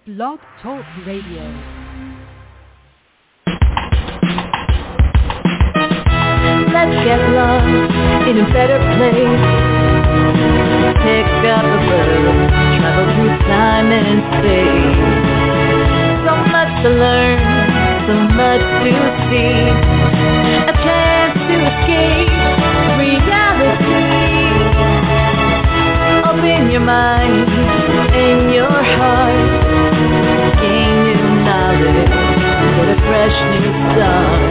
Blog Talk Radio. Let's get lost in a better place. Pick up a book, travel through time and space. So much to learn, so much to see. A chance to escape reality. Open your mind and your heart. Gain new knowledge, get a fresh new start.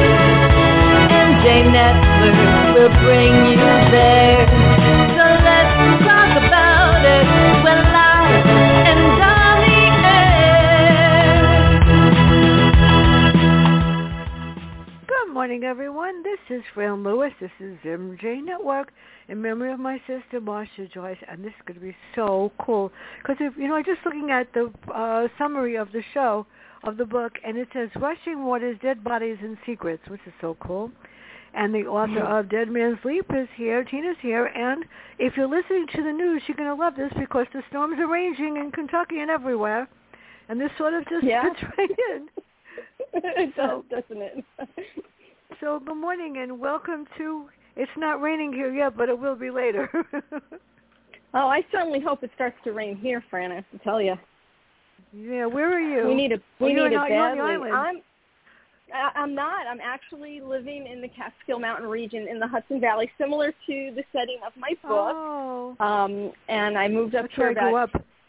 MJ Network will bring you there. So let's talk about it. We're live and on the air. Good morning, everyone. This is Fran Lewis. This is MJ Network in memory of my sister, Marcia Joyce. And this is going to be so cool. Because, I'm just looking at the summary of the show, of the book, and it says, Rushing Waters, Dead Bodies and Secrets, which is so cool. And the author of Dead Man's Leap is here. Tina's here. And if you're listening to the news, you're going to love this because the storms are raging in Kentucky and everywhere. And this sort of just fits right in. It does, doesn't it? So good morning and welcome to, it's not raining here yet, but it will be later. Oh, I certainly hope it starts to rain here, Fran, I have to tell you. Yeah, where are you? We need it badly. I'm not. I'm actually living in the Catskill Mountain region in the Hudson Valley, similar to the setting of my book. Oh. And I moved up here about,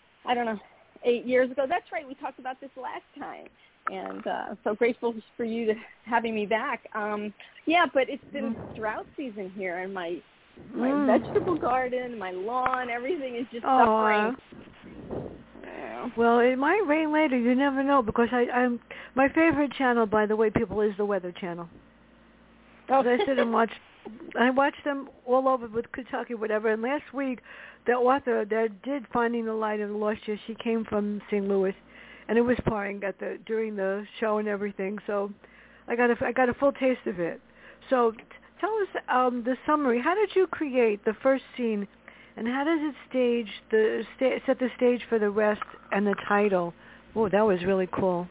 8 years ago. That's right. We talked about this last time. And so grateful for you to having me back. But it's been drought season here, and my vegetable garden, my lawn, everything is just suffering. Well, it might rain later. You never know, because I'm my favorite channel, by the way, people, is the Weather Channel. Oh. I sit and watch. I watch them all over with Kentucky, whatever. And last week, the author that did Finding the Light of the Lost Year, she came from St. Louis, and it was pouring during the show and everything. So I got a full taste of it. So tell us the summary. How did you create the first scene? And how does it set the stage for the rest and the title? Oh, that was really cool.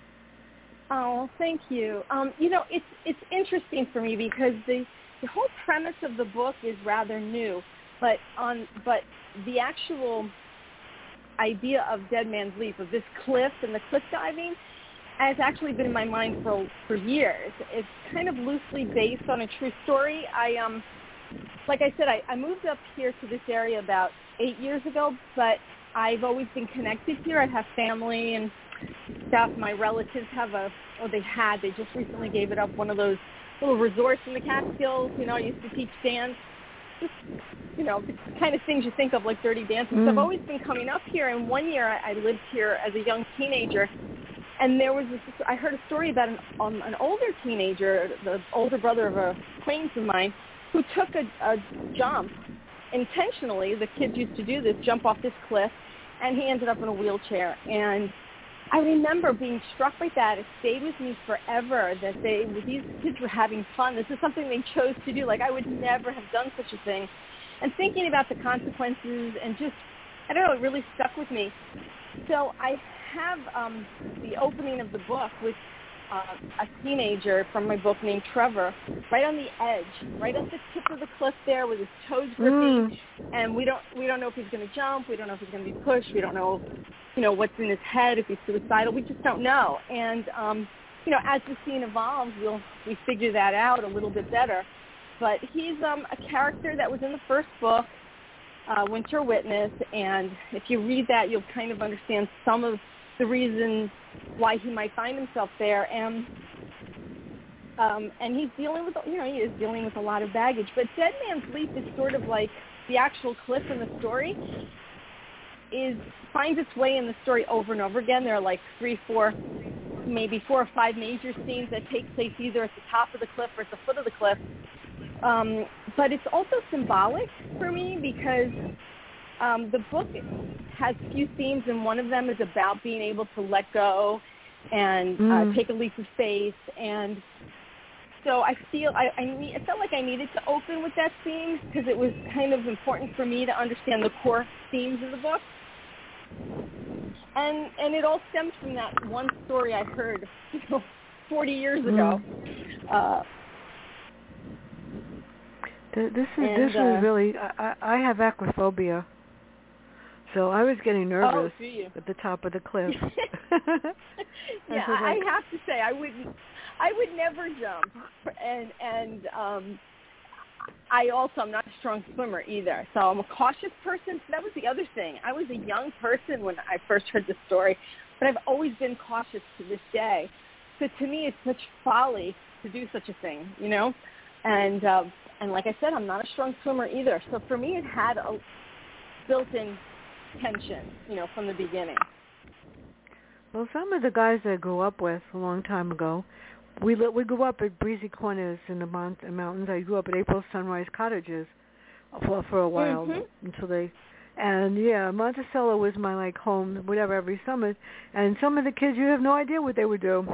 Oh, thank you. It's interesting for me because the whole premise of the book is rather new, but the actual idea of Dead Man's Leap, of this cliff and the cliff diving, has actually been in my mind for years. It's kind of loosely based on a true story. Like I said, I moved up here to this area about 8 years ago, but I've always been connected here. I have family and stuff. My relatives they just recently gave it up, one of those little resorts in the Catskills. I used to teach dance. Just, the kind of things you think of like Dirty Dancing. So I've always been coming up here, and one year I lived here as a young teenager, and I heard a story about an older teenager, the older brother of a acquaintance of mine, who took a jump intentionally. The kids used to do this, jump off this cliff, and he ended up in a wheelchair. And I remember being struck by that. It stayed with me forever that these kids were having fun. This is something they chose to do. Like, I would never have done such a thing. And thinking about the consequences and just, I don't know, it really stuck with me. So I have the opening of the book with a teenager from my book named Trevor, right on the edge, right at the tip of the cliff there with his toes gripping, and we don't know if he's going to jump, we don't know if he's going to be pushed, we don't know, what's in his head, if he's suicidal, we just don't know. And as the scene evolves, we figure that out a little bit better. But he's a character that was in the first book, Winter Witness, and if you read that, you'll kind of understand some of the reasons why he might find himself there, and he's dealing with, he is dealing with a lot of baggage. But Dead Man's Leap is sort of like the actual cliff in the story finds its way in the story over and over again. There are like 3, 4, maybe 4 or 5 major scenes that take place either at the top of the cliff or at the foot of the cliff. But it's also symbolic for me because the book has a few themes, and one of them is about being able to let go and take a leap of faith. And so I felt like I needed to open with that theme because it was kind of important for me to understand the core themes of the book. And it all stems from that one story I heard 40 years ago. This is really. I have aquaphobia, so I was getting nervous at the top of the cliff. Yeah, I have to say I would never jump, and I'm not a strong swimmer either, so I'm a cautious person. That was the other thing. I was a young person when I first heard the story, but I've always been cautious to this day. So to me, it's such folly to do such a thing, you know. And like I said, I'm not a strong swimmer either. So for me, it had a built-in tension, you know, from the beginning. Well, some of the guys I grew up with a long time ago, we grew up at Breezy Corners in the mountains. I grew up at April Sunrise Cottages for a while until they. And yeah, Monticello was my like home, whatever, every summer. And some of the kids, you have no idea what they would do.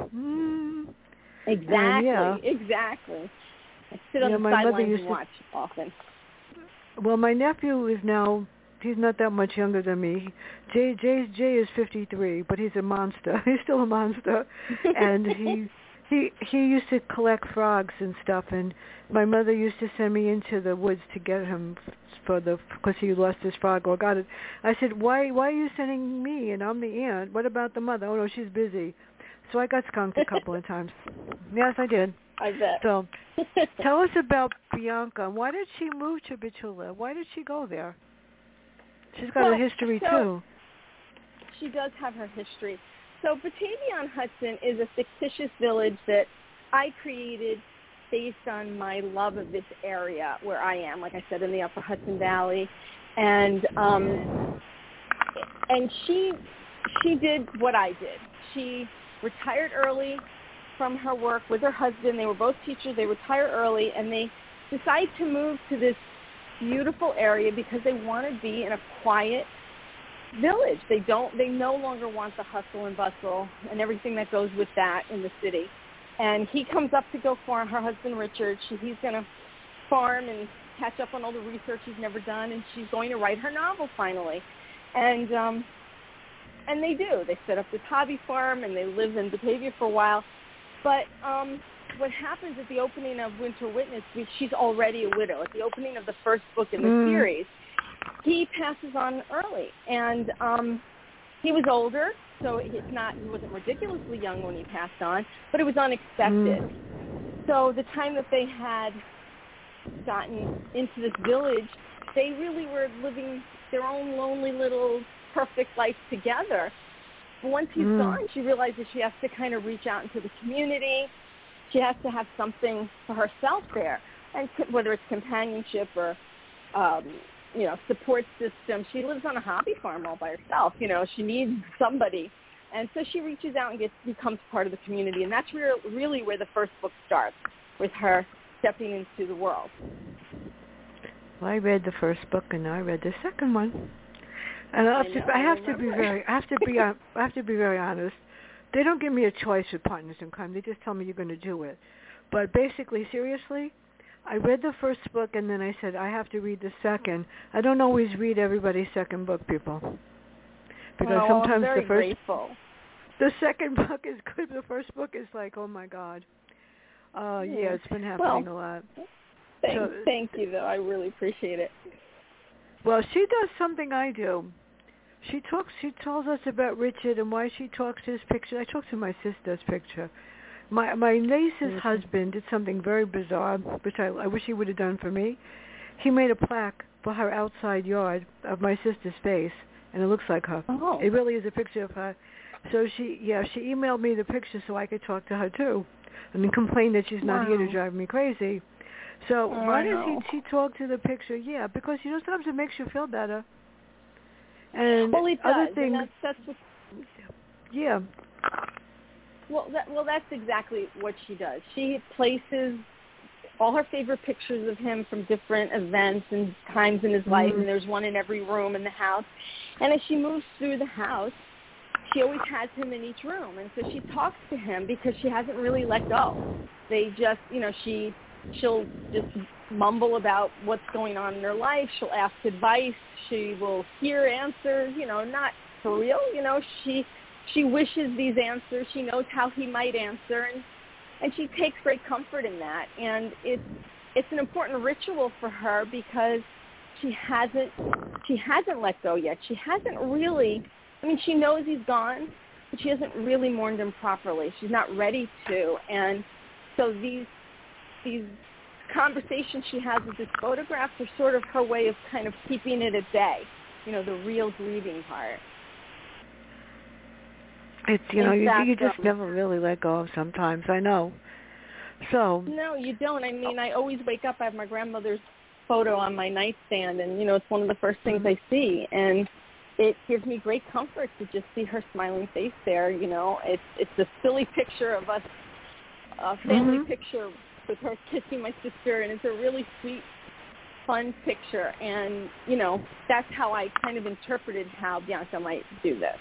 Exactly. Exactly. I sit on the sidelines and watch often. Well, my nephew is now, he's not that much younger than me. Jay is 53, but he's a monster. He's still a monster. And he used to collect frogs and stuff, and my mother used to send me into the woods to get him because he lost his frog or got it. I said, why are you sending me? And I'm the aunt. What about the mother? Oh, no, she's busy. So I got skunked a couple of times. Yes, I did. I bet. So tell us about Bianca. Why did she move to Bachula? Why did she go there? She's got a history, too. She does have her history. So Batavia-on-Hudson is a fictitious village that I created based on my love of this area where I am, like I said, in the Upper Hudson Valley. And she did what I did. She retired early from her work with her husband. They were both teachers. They retired early, and they decided to move to this beautiful area because they want to be in a quiet village. They no longer want the hustle and bustle and everything that goes with that in the city. And he comes up to go farm, her husband Richard. He's going to farm and catch up on all the research he's never done, and she's going to write her novel finally. And they do. They set up this hobby farm, and they live in Batavia for a while. But what happens at the opening of Winter Witness, she's already a widow. At the opening of the first book in the series, he passes on early. And he was older, so he wasn't ridiculously young when he passed on, but it was unexpected. So the time that they had gotten into this village, they really were living their own lonely little perfect life together. Once he's gone, she realizes she has to kind of reach out into the community. She has to have something for herself there, and whether it's companionship or, support system. She lives on a hobby farm all by herself. You know, she needs somebody. And so she reaches out and becomes part of the community. And that's really where the first book starts, with her stepping into the world. Well, I read the first book, and I read the second one. And I have to be very honest. They don't give me a choice with Partners in Crime. They just tell me you're going to do it. But basically, seriously, I read the first book, and then I said I have to read the second. I don't always read everybody's second book, people, because sometimes I'm very grateful. The second book is good. The first book is like, oh my God. Yeah, it's been happening a lot. Thank you, though. I really appreciate it. Well, she does something I do. She tells us about Richard and why she talks his picture. I talked to my sister's picture. My niece's husband did something very bizarre, which I wish he would have done for me. He made a plaque for her outside yard of my sister's face, and it looks like her. Oh. It really is a picture of her. So she emailed me the picture so I could talk to her too, and then complain that she's not here to drive me crazy. So why does she talk to the picture? Yeah, because sometimes it makes you feel better. And well, it does. Other things, and that's what. Yeah. Well, that's exactly what she does. She places all her favorite pictures of him from different events and times in his life, and there's one in every room in the house. And as she moves through the house, she always has him in each room, and so she talks to him because she hasn't really let go. They just, she'll just mumble about what's going on in her life. She'll ask advice. She will hear answers, not for real? She wishes these answers. She knows how he might answer, and she takes great comfort in that. And it's an important ritual for her because she hasn't let go yet. She hasn't really. I mean, she knows he's gone, but she hasn't really mourned him properly. She's not ready to. And so these conversations she has with these photographs are sort of her way of kind of keeping it at bay, the real grieving part. It's, you just never really let go of sometimes, I know. So. No, you don't. I mean, I always wake up, I have my grandmother's photo on my nightstand, and, it's one of the first things I see. And it gives me great comfort to just see her smiling face there. It's a silly picture of us, a family picture with her kissing my sister, and it's a really sweet, fun picture. And, that's how I kind of interpreted how Bianca might do this.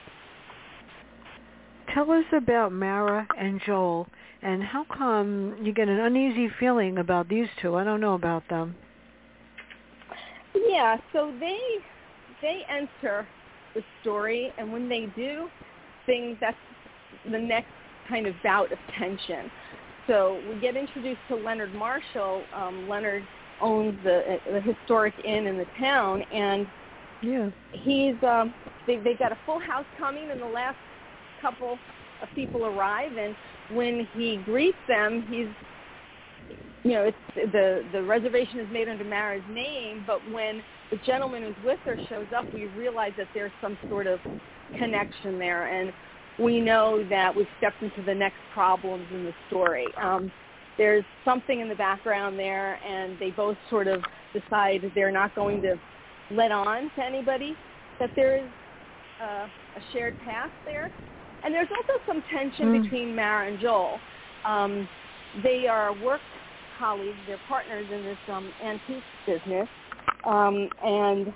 Tell us about Mara and Joel, and how come you get an uneasy feeling about these two? I don't know about them. Yeah, so they enter the story, and when they do, that's the next kind of bout of tension. So we get introduced to Leonard Marshall. Leonard owns the historic inn in the town, and he's they've got a full house coming, and the last couple of people arrive, and when he greets them, he's it's the reservation is made under Mara's name, but when the gentleman who's with her shows up, we realize that there's some sort of connection there, and we know that we've stepped into the next problems in the story. There's something in the background there, and they both sort of decide they're not going to let on to anybody that there is a shared past there. And there's also some tension between Mara and Joel. They are work colleagues, they're partners in this antique business, and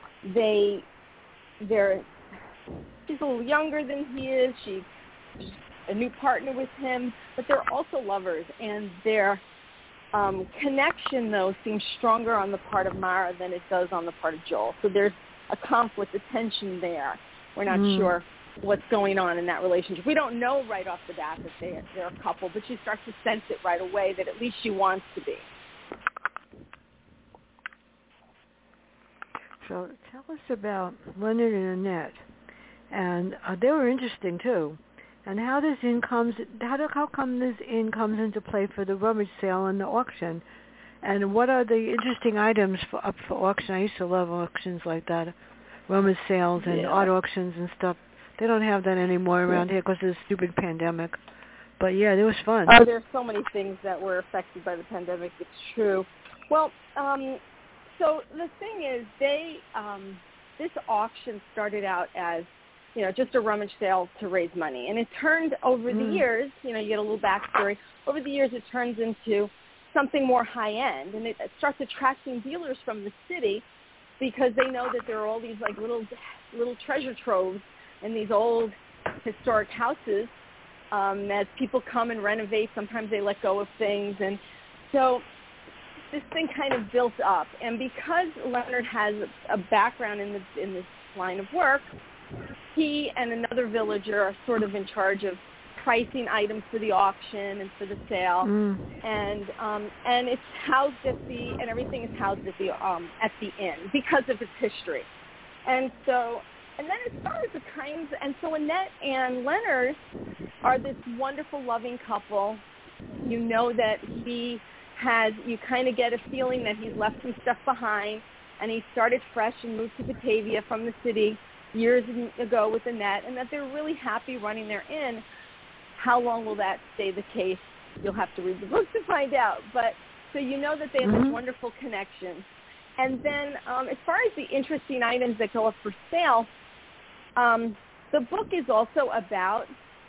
she's a little younger than he is. She's a new partner with him, but they're also lovers, and their connection, though, seems stronger on the part of Mara than it does on the part of Joel. So there's a conflict, a tension there. We're not sure what's going on in that relationship. We don't know right off the bat that they're a couple, but she starts to sense it right away that at least she wants to be. So tell us about Leonard and Annette, and they were interesting too. And how come this inn comes into play for the rummage sale and the auction, and what are the interesting items up for auction? I used to love auctions like that, rummage sales and art auctions and stuff. They don't have that anymore around here because of the stupid pandemic. But yeah, it was fun. Oh, there's so many things that were affected by the pandemic. It's true. Well, so the thing is, this auction started out as, just a rummage sale to raise money. And it turned over the years, you get a little backstory. Over the years, it turns into something more high-end. And it starts attracting dealers from the city because they know that there are all these like little treasure troves in these old historic houses. As people come and renovate, sometimes they let go of things. And so this thing kind of built up. And because Leonard has a background in this line of work, he and another villager are sort of in charge of pricing items for the auction and for the sale. And it's housed and everything is housed at the inn because of its history. And then as far as the kinds, and so Annette and Leonard are this wonderful, loving couple. You know that you kind of get a feeling that he's left some stuff behind, and he started fresh and moved to Batavia from the city years ago with Annette, and that they're really happy running their inn. How long will that stay the case? You'll have to read the book to find out. But so you know that they have this wonderful connection. And then as far as the interesting items that go up for sale, the book is also about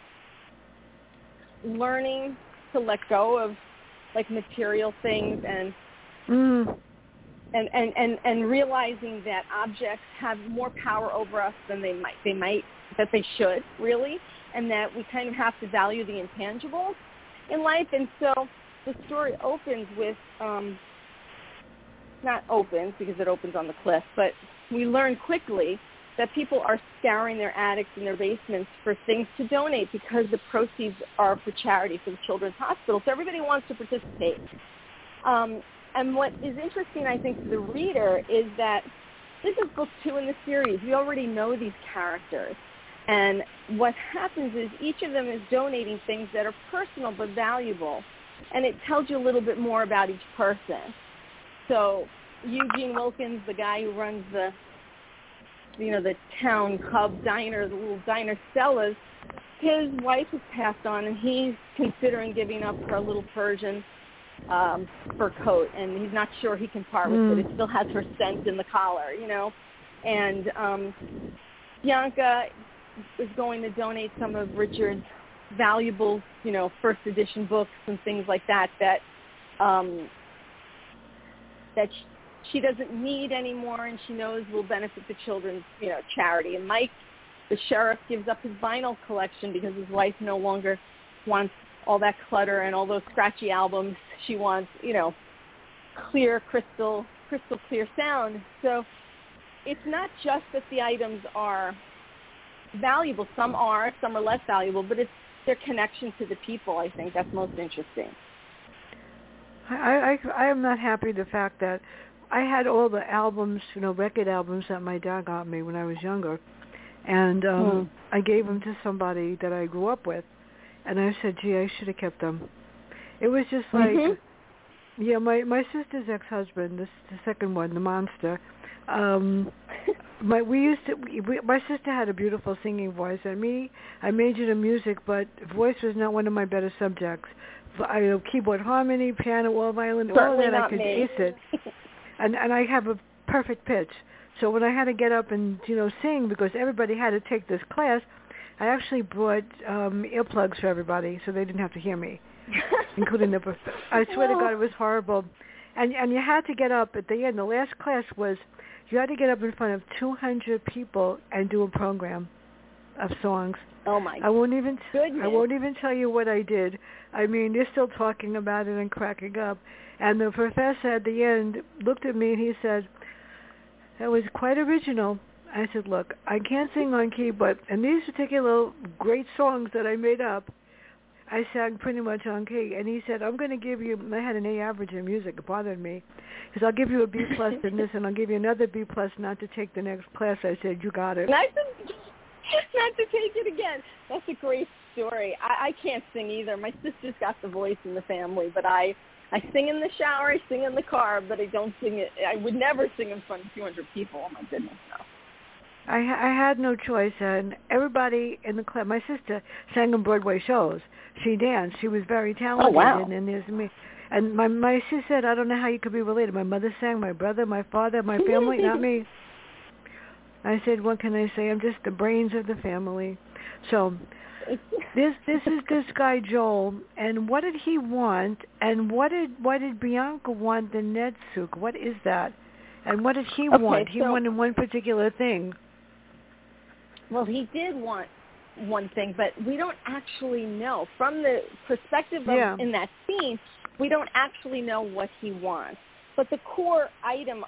learning to let go of like material things and realizing that objects have more power over us than they should, really, and that we kind of have to value the intangibles in life. And so the story opens with, not opens because it opens on the cliff, but we learn quickly that people are scouring their attics and their basements for things to donate because the proceeds are for charity for the Children's Hospital. So everybody wants to participate. And what is interesting, I think, to the reader is that this is book 2 in the series. We already know these characters. And what happens is each of them is donating things that are personal but valuable. And it tells you a little bit more about each person. So Eugene Wilkins, the guy who runs the town pub diner, the little diner Stella's, his wife has passed on, and he's considering giving up her little Persian fur coat, and he's not sure he can part with it. It still has her scent in the collar, And Bianca is going to donate some of Richard's valuable, first edition books and things like that she doesn't need anymore, and she knows will benefit the children's, charity. And Mike, the sheriff, gives up his vinyl collection because his wife no longer wants all that clutter and all those scratchy albums. She wants, clear, crystal clear sound. So it's not just that the items are valuable. Some are less valuable, but it's their connection to the people, I think, that's most interesting. I am not happy with the fact that I had all the albums, record albums that my dad got me when I was younger, and I gave them to somebody that I grew up with, and I said, gee, I should have kept them. It was just like, my sister's ex-husband, the second one, the monster, my sister had a beautiful singing voice, and I majored in music, but voice was not one of my better subjects. Keyboard harmony, piano, or violin, all that I could ace it. And I have a perfect pitch. So when I had to get up and, sing, because everybody had to take this class, I actually brought earplugs for everybody so they didn't have to hear me, including the professor. I swear to God, it was horrible. And you had to get up at the end. The last class was you had to get up in front of 200 people and do a program of songs. Oh, my goodness. I won't even tell you what I did. I mean, they're still talking about it and cracking up. And the professor at the end looked at me and he said, that was quite original. I said, look, I can't sing on key, but in these particular great songs that I made up, I sang pretty much on key. And he said, I'm going to give you, I had an A average in music. It bothered me. He said, I'll give you a B plus in this, and I'll give you another B plus not to take the next class. I said, you got it. Not to take it again. That's a great story. I can't sing either. My sister's got the voice in the family, but I sing in the shower, I sing in the car, but I don't sing it. I would never sing in front of 200 people. Oh, my goodness, no. I had no choice, and everybody in the class, my sister sang in Broadway shows. She danced. She was very talented. Oh, wow. And there's me. And my sister said, I don't know how you could be related. My mother sang, my brother, my father, my family, not me. I said, what can I say? I'm just the brains of the family. So this is this guy Joel, and what did he want? And why did Bianca want the Netsuk? What is that? And what did he want? He wanted one particular thing. Well, he did want one thing, but we don't actually know. From the perspective of in that scene, we don't actually know what he wants. But the core item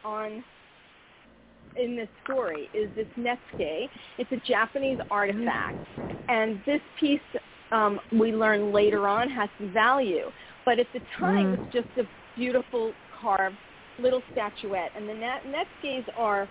in this story is this Netsuke. It's a Japanese artifact. And this piece, we learn later on, has some value. But at the time, it's just a beautiful carved little statuette. And the Netsukes are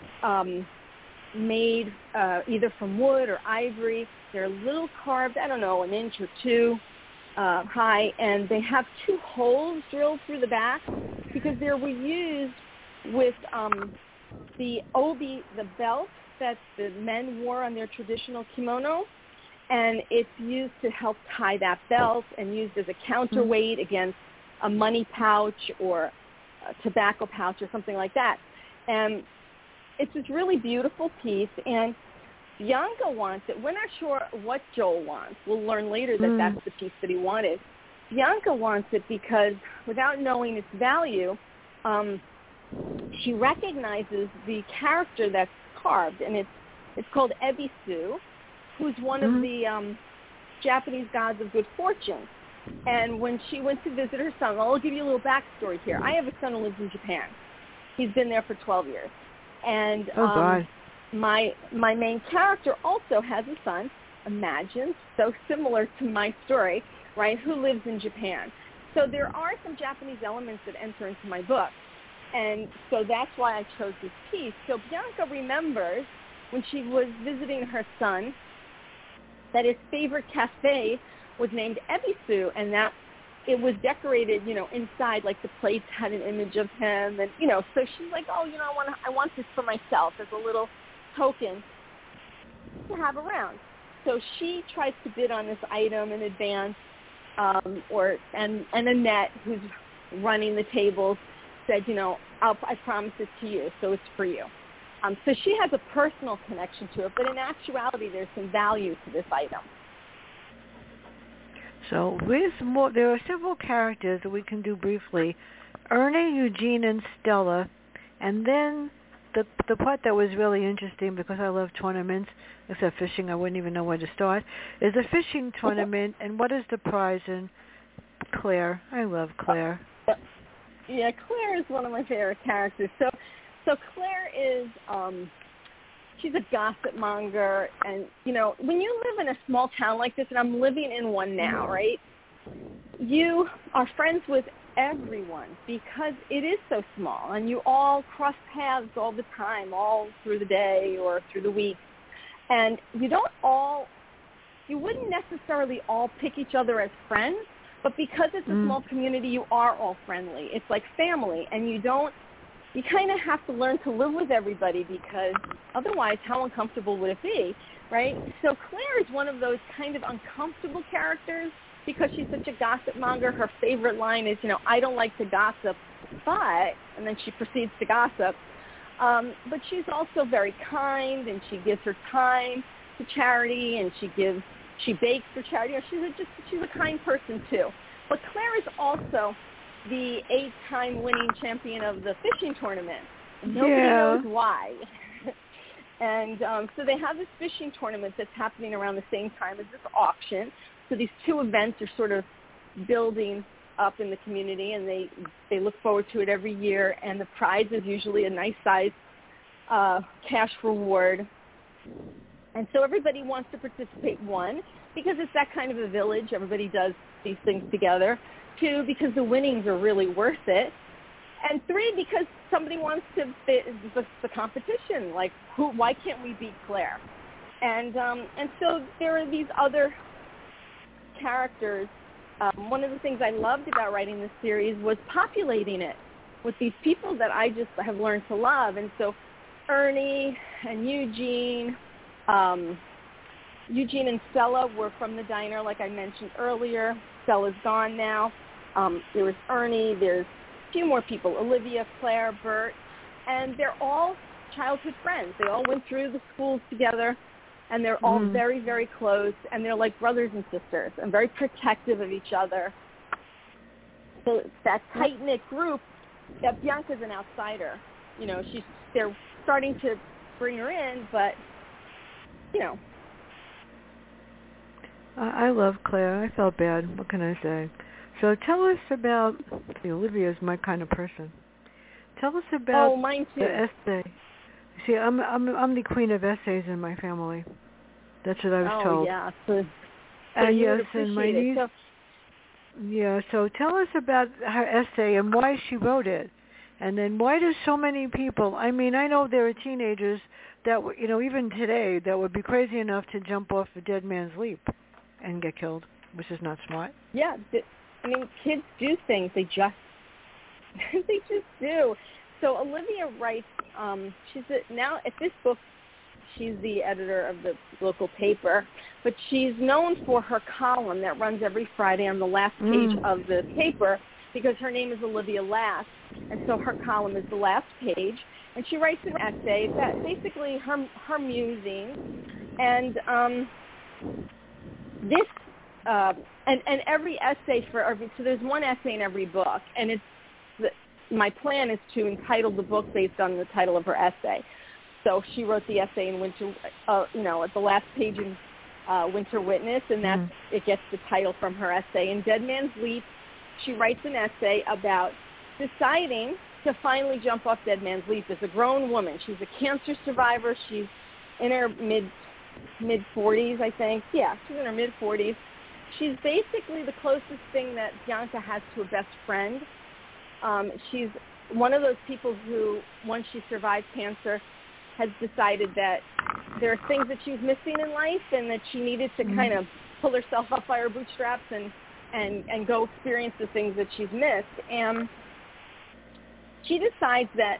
made either from wood or ivory. They're little carved, I don't know, an inch or two high. And they have 2 holes drilled through the back because they were used with the obi, the belt that the men wore on their traditional kimono, and it's used to help tie that belt and used as a counterweight against a money pouch or a tobacco pouch or something like that. And it's this really beautiful piece, and Bianca wants it. We're not sure what Joel wants. We'll learn later that that's the piece that he wanted. Bianca wants it because, without knowing its value, she recognizes the character that's carved, and it's called Ebisu, who's one of the Japanese gods of good fortune. And when she went to visit her son, I'll give you a little backstory here. I have a son who lives in Japan. He's been there for 12 years. And my main character also has a son, Imagine, so similar to my story, right, who lives in Japan. So there are some Japanese elements that enter into my book. And so that's why I chose this piece. So Bianca remembers when she was visiting her son that his favorite cafe was named Ebisu, and that it was decorated, inside, like the plates had an image of him. And, so she's like, oh, I want this for myself as a little token to have around. So she tries to bid on this item in advance, and Annette, who's running the tables, said, I promise it to you, so it's for you. So she has a personal connection to it, but in actuality, there's some value to this item. So there are several characters that we can do briefly. Ernie, Eugene, and Stella, and then the part that was really interesting, because I love tournaments, except fishing, I wouldn't even know where to start, is a fishing tournament, and what is the prize? And Claire. I love Claire. Yeah, Claire is one of my favorite characters. So Claire is, she's a gossip monger, and, when you live in a small town like this, and I'm living in one now, right, you are friends with everyone because it is so small, and you all cross paths all the time, all through the day or through the week, and you wouldn't necessarily all pick each other as friends, but because it's a small community, you are all friendly. It's like family, and you kind of have to learn to live with everybody, because otherwise how uncomfortable would it be, right? So Claire is one of those kind of uncomfortable characters because she's such a gossip monger. Her favorite line is, I don't like to gossip, but, and then she proceeds to gossip. But she's also very kind, and she gives her time to charity, and she bakes for charity. She's a kind person too. But Claire is also the 8-time winning champion of the fishing tournament. Nobody knows why. And so they have this fishing tournament that's happening around the same time as this auction. So these two events are sort of building up in the community, and they look forward to it every year. And the prize is usually a nice size cash reward. And so everybody wants to participate, 1, because it's that kind of a village. Everybody does these things together. 2, because the winnings are really worth it. And 3, because somebody wants to fit the competition. Like, why can't we beat Claire? And so there are these other characters. One of the things I loved about writing this series was populating it with these people that I just have learned to love. And so Ernie and Eugene and Stella were from the diner, like I mentioned earlier. Stella's gone now. There was Ernie. There's a few more people, Olivia, Claire, Bert, and they're all childhood friends. They all went through the schools together, and they're all very, very close, and they're like brothers and sisters and very protective of each other. So it's that tight-knit group. That Bianca's an outsider. They're starting to bring her in, but, I love Claire. I felt bad. What can I say? So tell us about, Olivia's my kind of person. Tell us about mine too. The essay. See, I'm the queen of essays in my family. That's what I was told. Oh, yeah. So yes, and my niece. So tell us about her essay and why she wrote it. And then why do so many people, I know there are teenagers that, even today, that would be crazy enough to jump off a dead man's leap and get killed, which is not smart. Yeah. Kids do things. They just do. So Olivia writes, now at this book, she's the editor of the local paper, but she's known for her column that runs every Friday on the last page of the paper, because her name is Olivia Last, and so her column is the last page, and she writes an essay that basically her musing, and this and every essay so there's one essay in every book, and my plan is to entitle the book based on the title of her essay. So she wrote the essay in Winter, at the last page in Winter Witness, and it gets the title from her essay. In Dead Man's Leap, she writes an essay about deciding to finally jump off Dead Man's Leap as a grown woman. She's a cancer survivor. She's in her mid 40s, I think. Yeah, she's in her mid 40s. She's basically the closest thing that Bianca has to a best friend. She's one of those people who, once she survived cancer, has decided that there are things that she was missing in life and that she needed to kind of pull herself up by her bootstraps and go experience the things that she's missed. And she decides that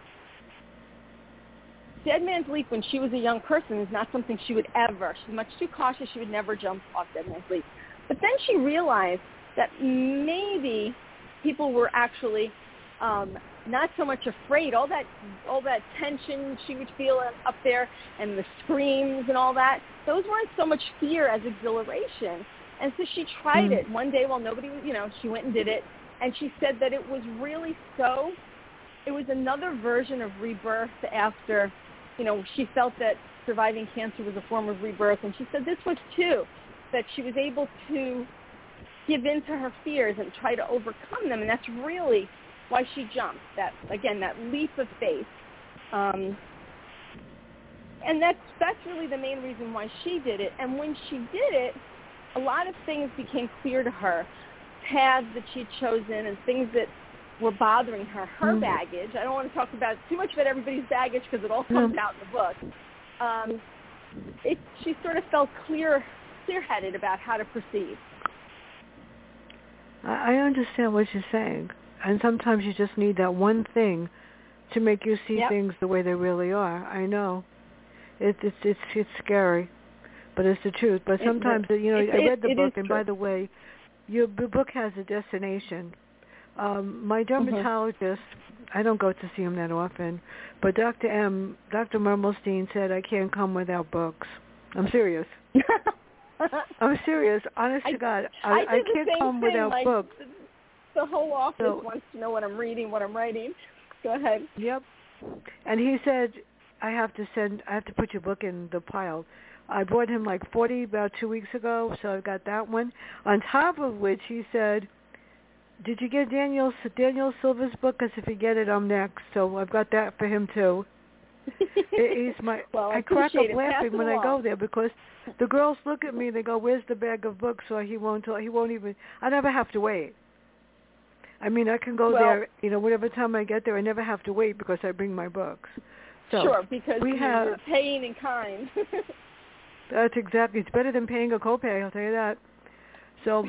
Dead Man's Leap when she was a young person is not something she would ever. She's much too cautious. She would never jump off Dead Man's Leap. But then she realized that maybe people were actually not so much afraid. All that tension she would feel up there and the screams and all that, those weren't so much fear as exhilaration. And so she tried it one day while nobody was, she went and did it. And she said that it was really it was another version of rebirth after, she felt that surviving cancer was a form of rebirth. And she said this was too, that she was able to give in to her fears and try to overcome them. And that's really why she jumped, that leap of faith. And that's really the main reason why she did it. And when she did it, a lot of things became clear to her, paths that she'd chosen and things that were bothering her, her baggage. I don't want to talk too much about everybody's baggage because it all comes out in the book. She sort of felt clear-headed about how to proceed. I understand what you're saying. And sometimes you just need that one thing to make you see things the way they really are. I know. It's scary, but it's the truth. But sometimes, I read the book, and by the way, your book has a destination. My dermatologist, I don't go to see him that often, but Dr. Mermelstein said I can't come without books. I'm serious. I'm serious. Honest to God, I can't come without books. The whole office wants to know what I'm reading, what I'm writing. Go ahead. Yep. And he said, I have to put your book in the pile. I bought him like 40 about 2 weeks ago, so I've got that one. On top of which he said, did you get Daniel Silver's book? Because if you get it, I'm next. So I've got that for him too. He's my. I crack up laughing when I go there because the girls look at me. They go, "Where's the bag of books?" So he won't even. I never have to wait. I mean, I can go there, whatever time I get there. I never have to wait because I bring my books. So sure, because you're paying in kind. That's exactly. It's better than paying a copay. I'll tell you that. So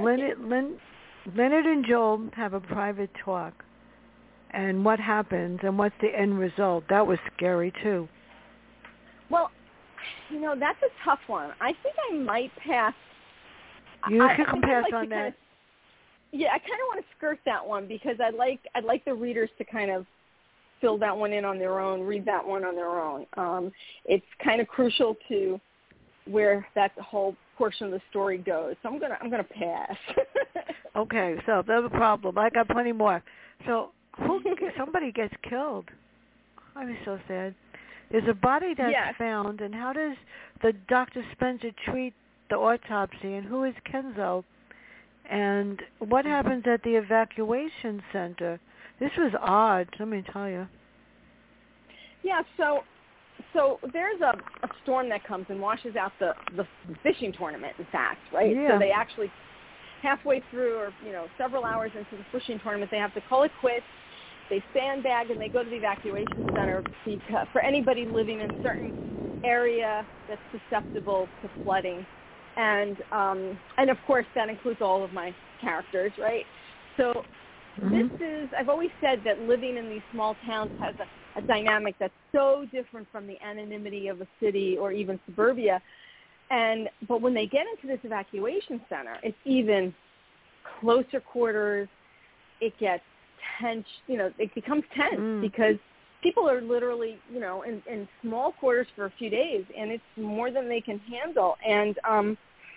Leonard and Joel have a private talk, and what happens and what's the end result. That was scary too. Well, that's a tough one. I think I might pass. You can pass on that. Yeah, I kind of want to skirt that one because I'd like the readers to kind of fill that one in on their own, read that one on their own. It's kind of crucial to where that whole portion of the story goes. So I'm gonna pass. Okay, so there's a problem. I got plenty more. So somebody gets killed. I'm so sad. There's a body that's found, and how does the Dr. Spencer treat the autopsy, and who is Kenzo? And what happens at the evacuation center? This was odd, let me tell you. Yeah, so there's a storm that comes and washes out the fishing tournament, in fact, right? Yeah. So they actually, halfway through or, several hours into the fishing tournament, they have to call it quits. They sandbag and they go to the evacuation center for anybody living in a certain area that's susceptible to flooding. And of course, that includes all of my characters, right? So this is, I've always said that living in these small towns has a dynamic that's so different from the anonymity of a city or even suburbia. But when they get into this evacuation center, it's even closer quarters. It gets tense, it becomes tense because people are literally, in small quarters for a few days, and it's more than they can handle. And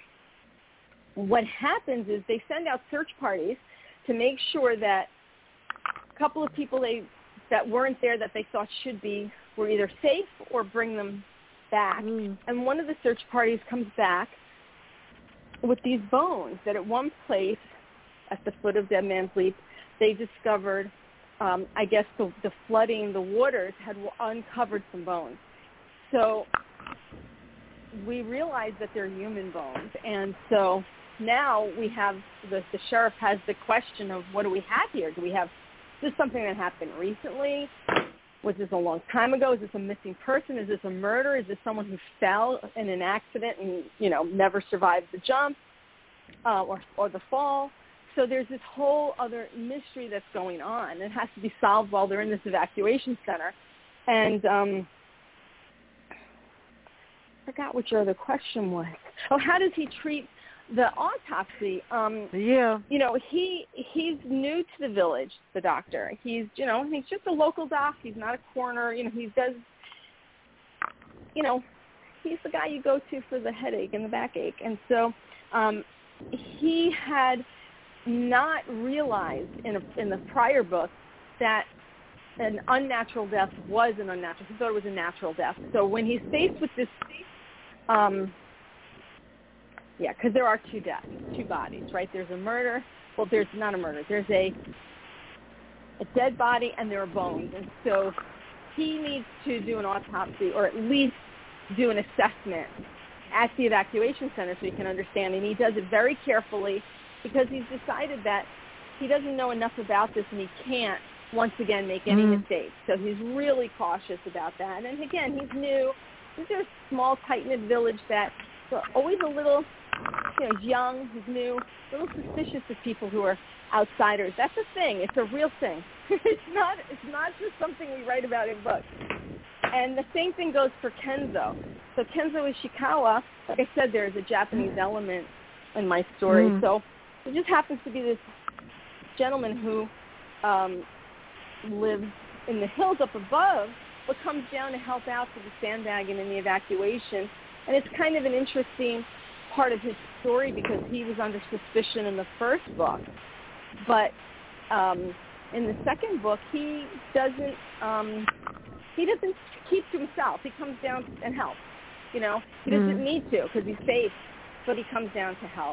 what happens is they send out search parties to make sure that a couple of people that weren't there that they thought should be were either safe or bring them back. And one of the search parties comes back with these bones that at one place at the foot of Dead Man's Leap, they discovered, I guess the flooding, the waters had uncovered some bones. so we realize that they're human bones. And so now we have, the sheriff has the question of, what do we have here? Do we have, is this something that happened recently? Was this a long time ago? Is this a missing person? Is this a murder? Is this someone who fell in an accident and, never survived the jump or the fall? So there's this whole other mystery that's going on. It has to be solved while they're in this evacuation center. And I forgot what your other question was. Oh, how does he treat the autopsy? He's new to the village, the doctor. He's just a local doc. He's not a coroner. He does, he's the guy you go to for the headache and the backache. And so he had not realized in the prior book that an unnatural death was an unnatural. He thought it was a natural death. So when he's faced with this, because there are two deaths, two bodies, right? There's a murder. Well, there's not a murder. There's a dead body and there are bones. And so he needs to do an autopsy, or at least do an assessment at the evacuation center so he can understand. And he does it very carefully because he's decided that he doesn't know enough about this and he can't, once again, make any mistakes. So he's really cautious about that. And again, he's new. This is a small, tight-knit village that always a little, young, he's new, a little suspicious of people who are outsiders. That's a thing. It's a real thing. It's not just something we write about in books. And the same thing goes for Kenzo. So Kenzo Ishikawa, like I said, there's a Japanese element in my story. So it just happens to be this gentleman who lives in the hills up above, but comes down to help out for the sandbagging and the evacuation. And it's kind of an interesting part of his story because he was under suspicion in the first book. But in the second book, he doesn't keep to himself. He comes down and helps. He doesn't need to because he's safe, but he comes down to help.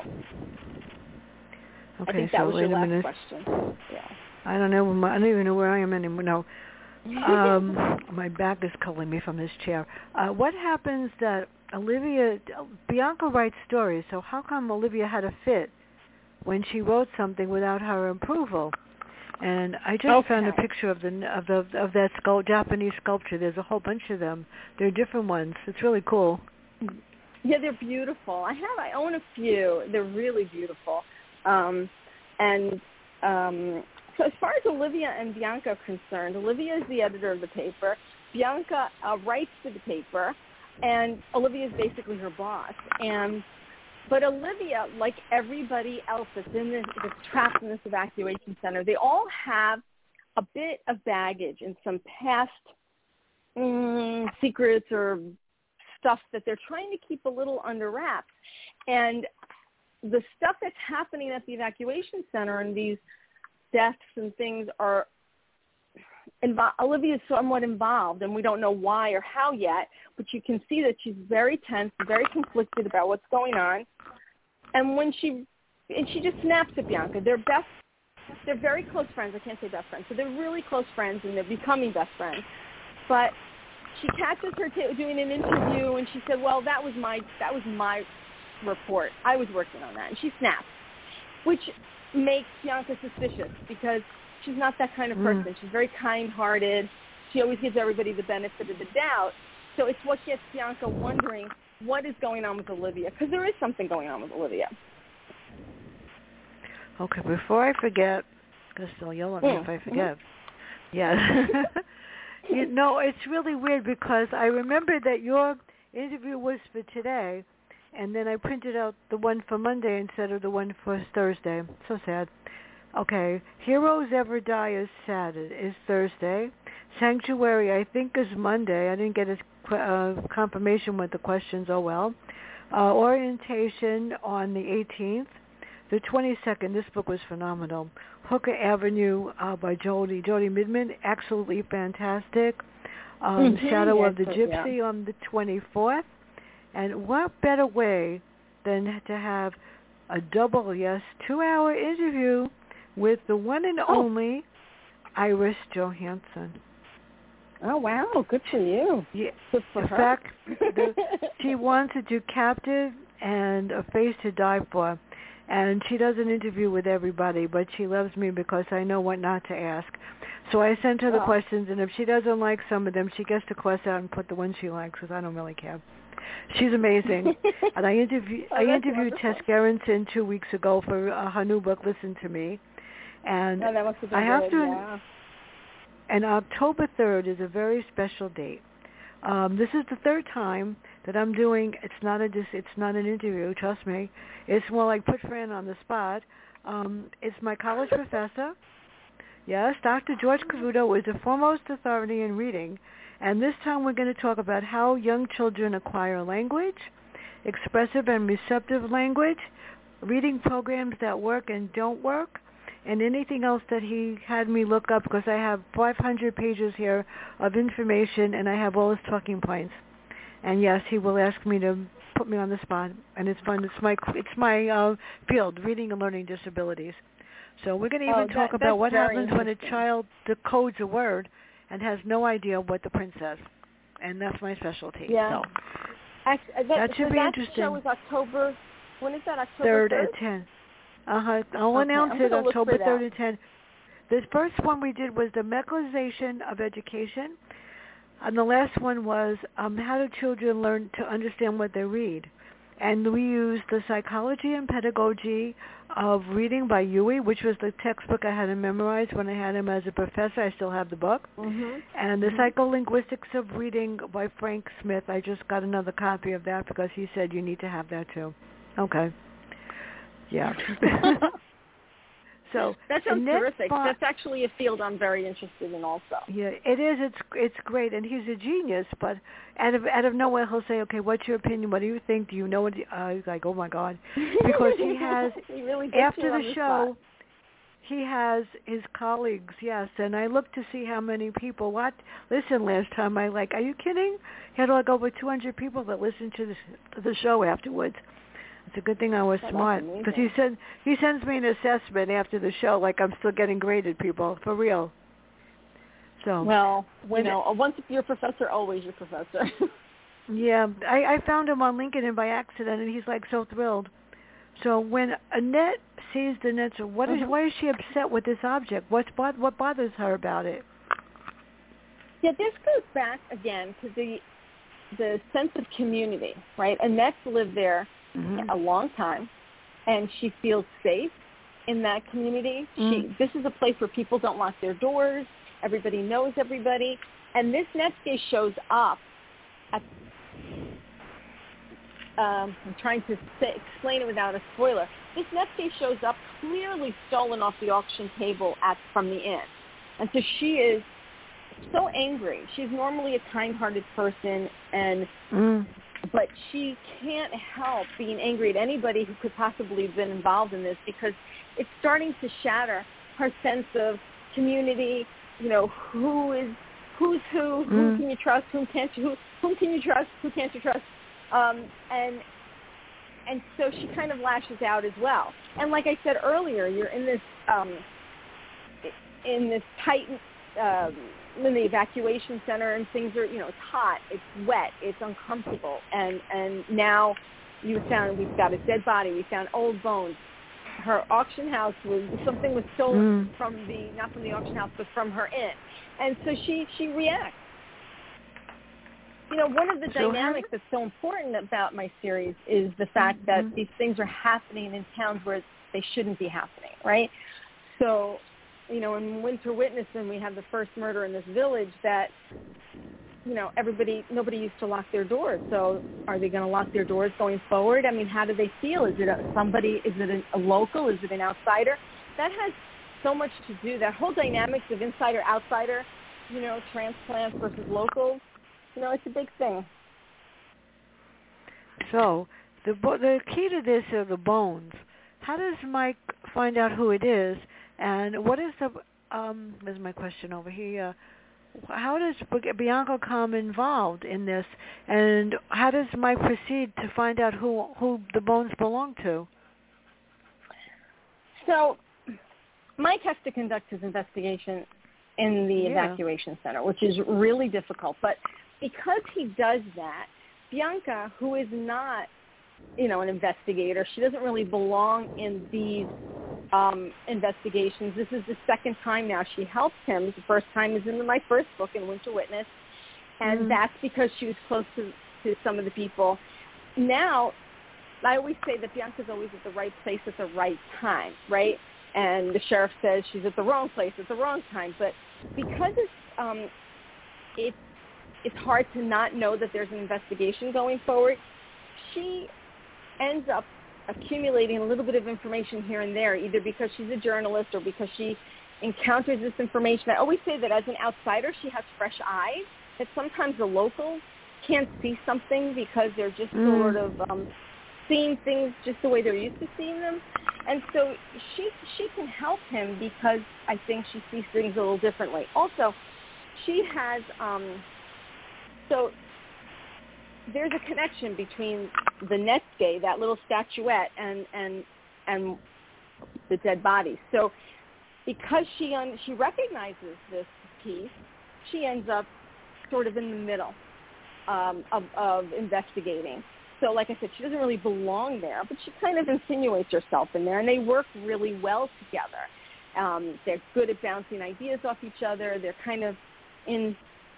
Okay, I think that was your last question. Yeah. I don't know. I don't even know where I am anymore. No. My back is killing me from this chair. What happens that Bianca writes stories, so how come Olivia had a fit when she wrote something without her approval? And I just found a picture of that Japanese sculpture. There's a whole bunch of them. They're different ones. It's really cool. Yeah, they're beautiful. I own a few. They're really beautiful. So as far as Olivia and Bianca are concerned, Olivia is the editor of the paper. Bianca writes for the paper, and Olivia is basically her boss. But Olivia, like everybody else that's trapped in this evacuation center, they all have a bit of baggage and some past secrets or stuff that they're trying to keep a little under wraps. And the stuff that's happening at the evacuation center and these deaths and things are Olivia is somewhat involved, and we don't know why or how yet, but you can see that she's very tense, very conflicted about what's going on. And she just snaps at Bianca. They're very close friends. I can't say best friends. So they're really close friends, and they're becoming best friends. But she catches her doing an interview, and she said, well, that was my report. I was working on that. And she snaps, which makes Bianca suspicious because she's not that kind of person. She's very kind-hearted. She always gives everybody the benefit of the doubt. So it's what gets Bianca wondering what is going on with Olivia, because there is something going on with Olivia. Okay, before I forget, because they'll yell at me if I forget. Yeah. It's really weird because I remember that your interview was for today, and then I printed out the one for Monday instead of the one for Thursday. So sad. Okay, Heroes Ever Die is Thursday. Sanctuary, I think, is Monday. I didn't get a confirmation with the questions. Oh, well. Orientation on the 18th. The 22nd, this book was phenomenal. Hooker Avenue by Jody Midman, absolutely fantastic. Shadow of the Gypsy on the 24th. And what better way than to have a 2-hour interview with the one and only Iris Johansson. Oh, wow. Good for you. Yeah. Good for In her. fact, she wants to do captive and a face to die for. And she does an interview with everybody, but she loves me because I know what not to ask. So I sent her the questions, and if she doesn't like some of them, she gets to cross out and put the ones she likes, because I don't really care. She's amazing. And I interviewed wonderful. Tess Gerritsen 2 weeks ago for her new book, Listen to Me. And that must have been I have good, to. yeah. And October 3rd is a very special date. This is the third time that I'm doing. It's not an interview. Trust me. It's more like put Fran on the spot. It's my college professor. Yes, Dr. George Cavuto is the foremost authority in reading, and this time we're going to talk about how young children acquire language, expressive and receptive language, reading programs that work and don't work, and anything else that he had me look up, because I have 500 pages here of information and I have all his talking points. And yes, he will ask me to put me on the spot, and it's fun. It's my field, reading and learning disabilities. So we're going to even talk about what happens when a child decodes a word and has no idea what the print says, and that's my specialty. Yeah. So that should be interesting. That show is October. When is that? October 3rd at 10. I'll announce it October 3rd at 10. The first one we did was the medicalization of education, and the last one was how do children learn to understand what they read. And we used the Psychology and Pedagogy of Reading by Huey, which was the textbook I had to memorize when I had him as a professor. I still have the book. Mm-hmm. And the Psycholinguistics of Reading by Frank Smith. I just got another copy of that because he said you need to have that too. Okay. Yeah. So that sounds terrific. That's actually a field I'm very interested in also. Yeah, it is. It's great, and he's a genius. But out of nowhere, he'll say, "Okay, what's your opinion? What do you think? Do you know what?" He's like, "Oh my God," because he has he really after the show, he has his colleagues. Yes, and I looked to see how many people listen. Last time, are you kidding? He had like over 200 people that listened to the show afterwards. It's a good thing I was smart, because he sends me an assessment after the show, like I'm still getting graded, people, for real. So once you're a professor, always your professor. Yeah, I found him on LinkedIn by accident, and he's like so thrilled. So when Annette sees the net, why is she upset with this object? What bothers her about it? Yeah, this goes back again to the sense of community, right? Annette's lived there a long time, and she feels safe in that community. This is a place where people don't lock their doors. Everybody knows everybody. And this Netscape shows up at, I'm trying to explain it without a spoiler. This Netscape shows up clearly stolen off the auction table from the inn. And so she is so angry. She's normally a kind-hearted person, but she can't help being angry at anybody who could possibly have been involved in this, because it's starting to shatter her sense of community. You know, who's who can you trust, whom can you trust, who can't you trust, and so she kind of lashes out as well. And like I said earlier, you're in this tight in the evacuation center, and things are, it's hot, it's wet, it's uncomfortable, and now we've got a dead body, we found old bones. Her auction house something was stolen not from the auction house, but from her inn, and so she reacts. One of the dynamics that's so important about my series is the fact that these things are happening in towns where they shouldn't be happening, right? So, in Winter Witness, when we had the first murder in this village, that, nobody used to lock their doors. So are they going to lock their doors going forward? I mean, how do they feel? Is it a local? Is it an outsider? That has so much to do. That whole dynamics of insider-outsider, transplants versus locals, it's a big thing. So the key to this are the bones. How does Mike find out who it is? And what is there's my question over here. How does Bianca come involved in this? And how does Mike proceed to find out who the bones belong to? So Mike has to conduct his investigation in the evacuation center, which is really difficult. But because he does that, Bianca, who is not, an investigator, she doesn't really belong in these investigations. This is the second time now she helped him. The first time is in my first book, in Winter Witness, and that's because she was close to some of the people. Now, I always say that Bianca's always at the right place at the right time, right? And the sheriff says she's at the wrong place at the wrong time. But because it's hard to not know that there's an investigation going forward, she ends up accumulating a little bit of information here and there, either because she's a journalist or because she encounters this information. I always say that as an outsider, she has fresh eyes, that sometimes the locals can't see something because they're just sort of seeing things just the way they're used to seeing them. And so she can help him because I think she sees things a little differently. Also, she has, so there's a connection between the Netsuke, that little statuette, and the dead body. So because she recognizes this piece, she ends up sort of in the middle of investigating. So like I said, she doesn't really belong there, but she kind of insinuates herself in there, and they work really well together. They're good at bouncing ideas off each other. They're kind of in,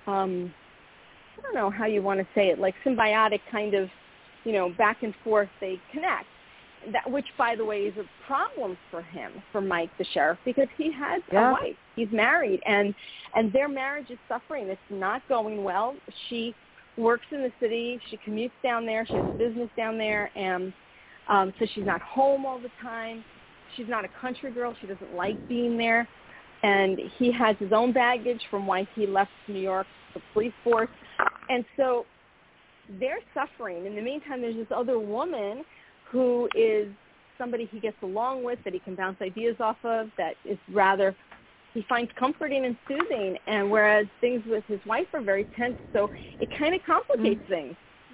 I don't know how you want to say it, like symbiotic kind of, back and forth they connect. That, which, by the way, is a problem for him, for Mike, the sheriff, because he has a wife. He's married, and their marriage is suffering. It's not going well. She works in the city. She commutes down there. She has a business down there, and so she's not home all the time. She's not a country girl. She doesn't like being there. And he has his own baggage from why he left New York, the police force. And so they're suffering. In the meantime, there's this other woman who is somebody he gets along with, that he can bounce ideas off of, that is rather, he finds comforting and soothing, and whereas things with his wife are very tense, so it kind of complicates things,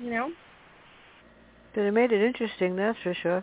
But it made it interesting, that's for sure.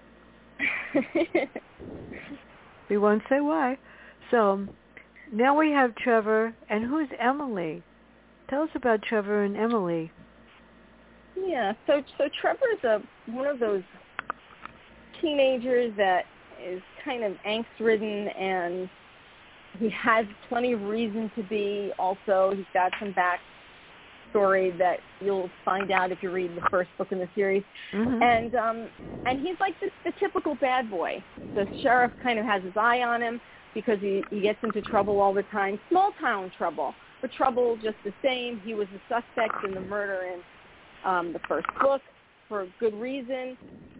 We won't say why. So now we have Trevor, and who's Emily? Tell us about Trevor and Emily. Yeah, so Trevor's one of those teenagers that is kind of angst-ridden, and he has plenty of reason to be. Also, he's got some backstory that you'll find out if you read the first book in the series. And he's like the typical bad boy. The sheriff kind of has his eye on him because he gets into trouble all the time, small-town trouble, but trouble just the same. He was the suspect in the murder in the first book for good reason.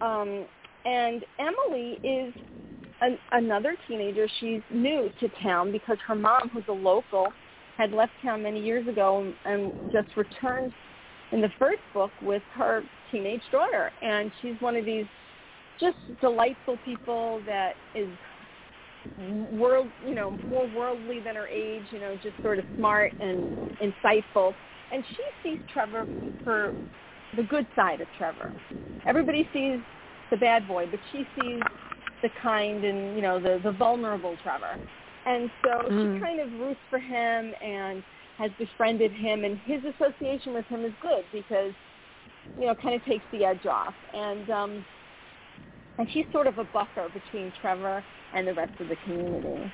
And Emily is another teenager. She's new to town because her mom, who's a local, had left town many years ago and just returned in the first book with her teenage daughter. And she's one of these just delightful people that is more worldly than her age, just sort of smart and insightful. And she sees Trevor for the good side of Trevor. Everybody sees the bad boy, but she sees the kind and, the vulnerable Trevor. And so she kind of roots for him and has befriended him, and his association with him is good because, kind of takes the edge off. And she's sort of a buffer between Trevor and the rest of the community.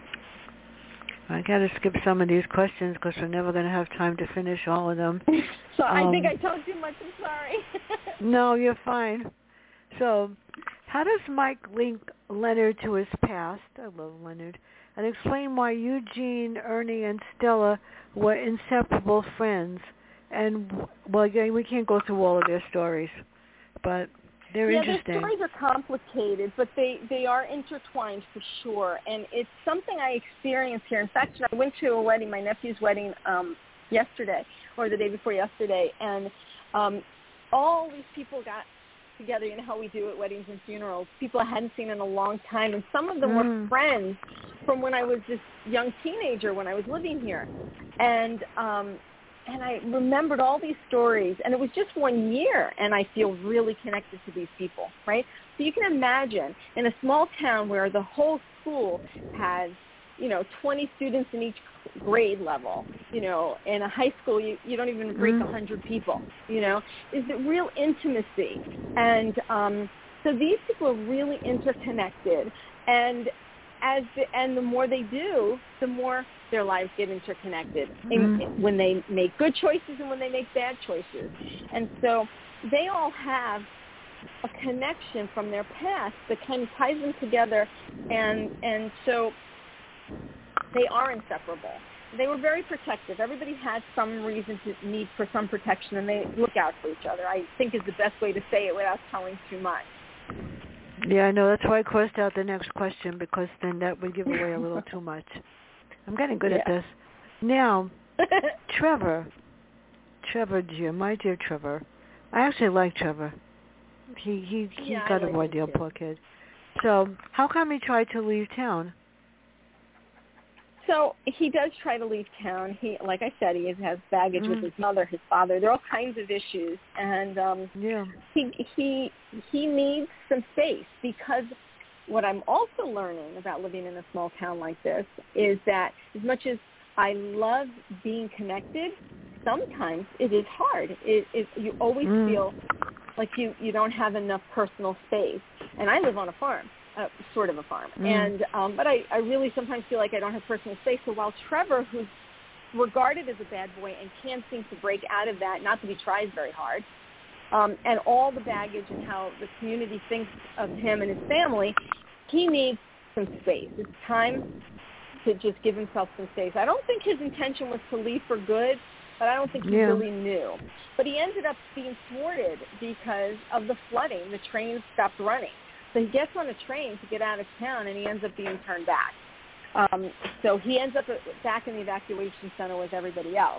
I got to skip some of these questions because we're never going to have time to finish all of them. So I think I told too much. I'm sorry. No, you're fine. So how does Mike link Leonard to his past? I love Leonard. And explain why Eugene, Ernie, and Stella were inseparable friends. And, well, again, we can't go through all of their stories, but they're interesting. Their stories are complicated, but they are intertwined for sure. And it's something I experienced here. In fact, I went to a wedding, my nephew's wedding, yesterday, or the day before yesterday, and all these people got together. You know how we do at weddings and funerals. People I hadn't seen in a long time, and some of them were friends from when I was this young teenager when I was living here. And I remembered all these stories, and it was just 1 year, and I feel really connected to these people, right? So you can imagine in a small town where the whole school has 20 students in each grade level. In a high school, you don't even break 100 people. Is it real intimacy? And so these people are really interconnected, and the more they do, the more their lives get interconnected when they make good choices and when they make bad choices. And so they all have a connection from their past that kind of ties them together, and so they are inseparable. They were very protective. Everybody had some reason to need for some protection, and they look out for each other, I think is the best way to say it without telling too much. Yeah, I know. That's why I crossed out the next question, because then that would give away a little too much. I'm getting good at this. Now, Trevor, dear, my dear Trevor. I actually like Trevor. He's got a raw deal, poor kid. So how come he tried to leave town? So he does try to leave town. He, like I said, he has baggage with his mother, his father. There are all kinds of issues, and he needs some space, because what I'm also learning about living in a small town like this is that as much as I love being connected, sometimes it is hard. You always feel like you don't have enough personal space. And I live on a farm. Sort of a farm, and but I really sometimes feel like I don't have personal space. So while Trevor, who's regarded as a bad boy and can't seem to break out of that, not that he tries very hard, and all the baggage and how the community thinks of him and his family, he needs some space. It's time to just give himself some space. I don't think his intention was to leave for good, but I don't think he really knew. But he ended up being thwarted because of the flooding. The train stopped running. So he gets on a train to get out of town, and he ends up being turned back. So he ends up back in the evacuation center with everybody else.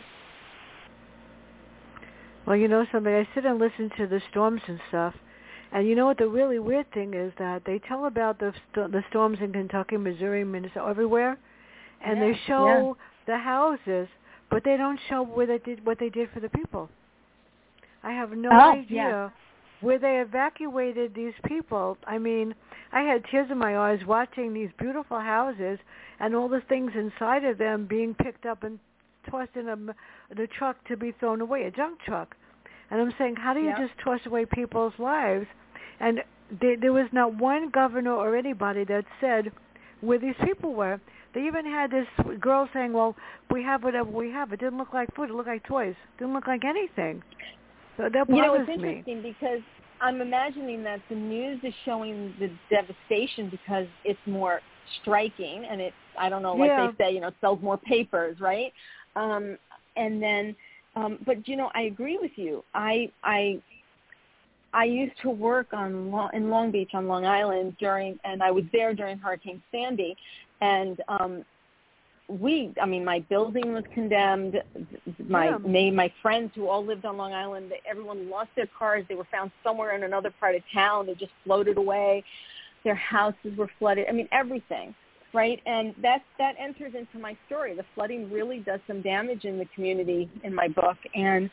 Well, you know something, I sit and listen to the storms and stuff, and you know what the really weird thing is, that they tell about the storms in Kentucky, Missouri, Minnesota, everywhere, and they show the houses, but they don't show what they did for the people. I have no idea where they evacuated these people. I mean, I had tears in my eyes watching these beautiful houses and all the things inside of them being picked up and tossed in the truck to be thrown away, a junk truck. And I'm saying, how do you just toss away people's lives? And there was not one governor or anybody that said where these people were. They even had this girl saying, well, we have whatever we have. It didn't look like food. It looked like toys. It didn't look like anything. So that bothers it's interesting because I'm imagining that the news is showing the devastation because it's more striking, and it's, I don't know, like they say, it sells more papers, right? And then, but I agree with you. I used to work in Long Beach on Long Island and I was there during Hurricane Sandy, and my building was condemned. My friends who all lived on Long Island, everyone lost their cars. They were found somewhere in another part of town. They just floated away. Their houses were flooded. I mean, everything, right? And that enters into my story. The flooding really does some damage in the community in my book, and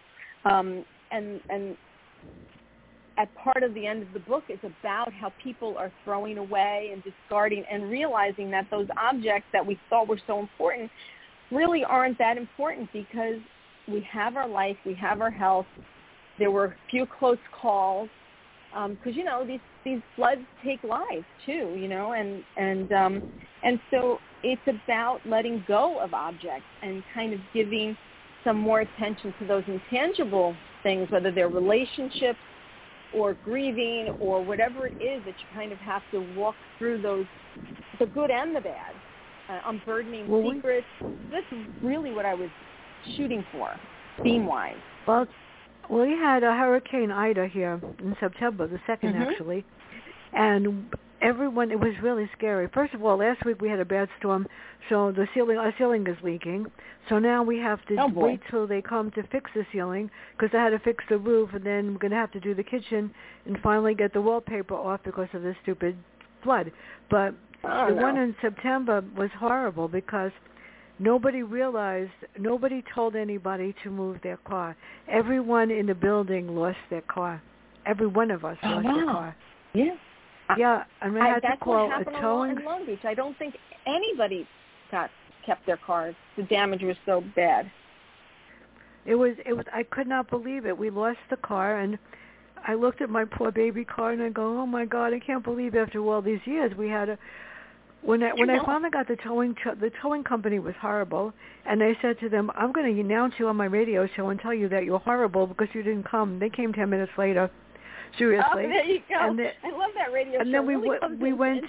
at part of the end of the book is about how people are throwing away and discarding and realizing that those objects that we thought were so important really aren't that important, because we have our life, we have our health. There were a few close calls because these floods take lives too, and so it's about letting go of objects and kind of giving some more attention to those intangible things, whether they're relationships or grieving or whatever it is that you kind of have to walk through those, the good and the bad, unburdening secrets. That's really what I was shooting for, theme-wise. Well, we had a Hurricane Ida here in September, the 2nd actually, and everyone, it was really scary. First of all, last week we had a bad storm, so our ceiling is leaking. So now we have to wait till they come to fix the ceiling, because they had to fix the roof, and then we're going to have to do the kitchen and finally get the wallpaper off because of this stupid flood. But the one in September was horrible because nobody told anybody to move their car. Everyone in the building lost their car. Every one of us lost their car. Yeah. Yeah, and I had to call a towing. That's what happened in Long Beach. I don't think anybody kept their cars. The damage was so bad. It was. I could not believe it. We lost the car, and I looked at my poor baby car, and I go, "Oh my God, I can't believe after all these years we had a." When I finally got the towing company was horrible, and I said to them, "I'm going to announce you on my radio show and tell you that you're horrible because you didn't come." They came 10 minutes later. Seriously. Oh, there you go. And I love that radio show. And then we went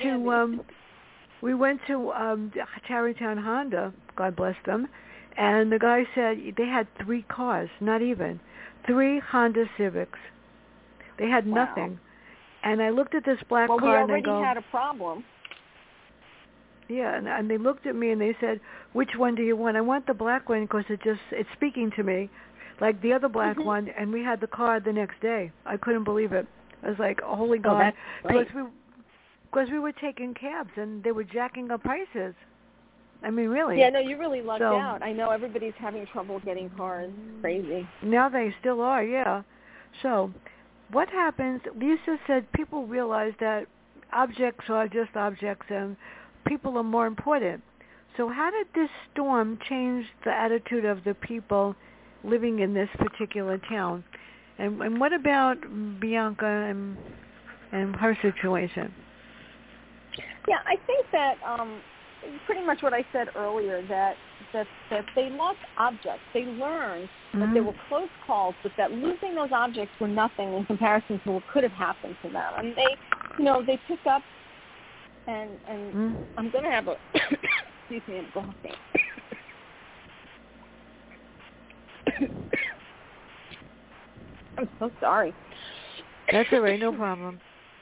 to Tarrytown Honda, God bless them, and the guy said they had 3 cars, not even 3 Honda Civics. They had nothing, and I looked at this black car and I go, we already had a problem. Yeah, and they looked at me and they said, "Which one do you want?" I want the black one because it's speaking to me, like the other black one. And we had the car the next day. I couldn't believe it. I was like, "Oh, holy God!" Because we were taking cabs and they were jacking up prices. I mean, really. Yeah, no, you really lucked out. I know everybody's having trouble getting cars. Crazy. Now they still are, yeah. So, what happens? Lisa said people realize that objects are just objects and people are more important. So how did this storm change the attitude of the people living in this particular town? And what about Bianca and her situation? Yeah, I think that pretty much what I said earlier, that they lost objects. They learned that there were close calls, but that losing those objects were nothing in comparison to what could have happened to them. And they pick up. And I'm going to have a, excuse me, I'm coughing. I'm so sorry. That's all right, no problem.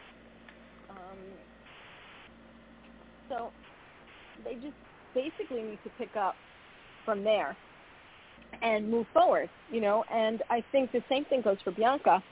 So they just basically need to pick up from there and move forward, and I think the same thing goes for Bianca.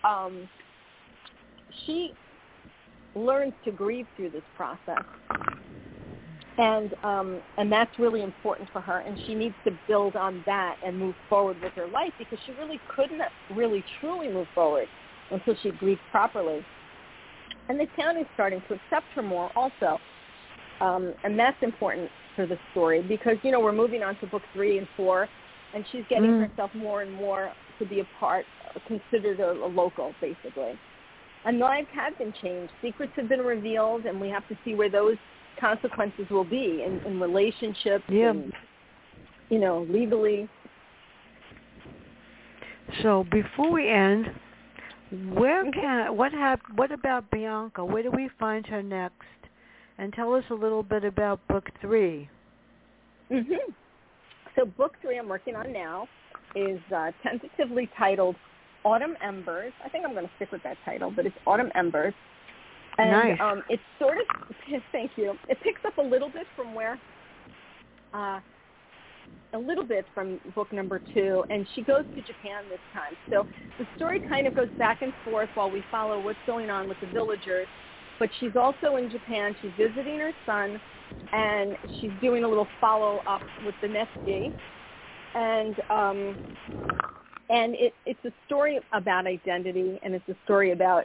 She learns to grieve through this process, and that's really important for her, and she needs to build on that and move forward with her life, because she really couldn't really truly move forward until she grieved properly. And the town is starting to accept her more also, and that's important for the story, because we're moving on to book 3 and 4, and she's getting herself more and more to be a part, considered a local, basically. And lives have been changed. Secrets have been revealed, and we have to see where those consequences will be in relationships and, legally. So before we end, what about Bianca? Where do we find her next? And tell us a little bit about book 3. So book 3 I'm working on now is tentatively titled Autumn Embers. I think I'm going to stick with that title, but it's Autumn Embers. And nice. It's sort of, thank you, it picks up a little bit from book number 2, and she goes to Japan this time. So the story kind of goes back and forth while we follow what's going on with the villagers, but she's also in Japan. She's visiting her son, and she's doing a little follow-up with the Nessie. And it's a story about identity, and it's a story about,